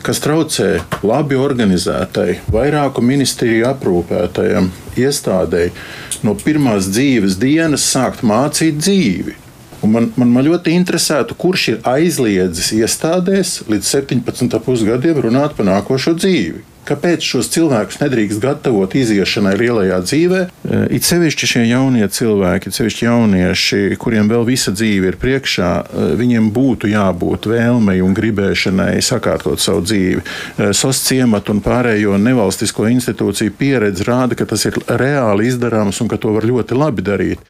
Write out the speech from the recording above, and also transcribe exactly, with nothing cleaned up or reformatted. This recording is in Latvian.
kas traucē labi organizētai, vairāku ministriju aprūpētajam iestādei no pirmās dzīves dienas sākt mācīt dzīvi. Un man, man, man ļoti interesētu, kurš ir aizliedzis iestādēs līdz septiņpadsmit ar pus gadiem runāt par nākošo dzīvi. Kāpēc šos cilvēkus nedrīkst gatavot iziešanai lielajā dzīvē? It sevišķi šie jaunie cilvēki, it sevišķi jaunieši, kuriem vēl visa dzīve ir priekšā, viņiem būtu jābūt vēlmei un gribēšanai sakārtot savu dzīvi. SOS ciematu un pārējo nevalstisko institūciju pieredze rāda, ka tas ir reāli izdarāms un ka to var ļoti labi darīt.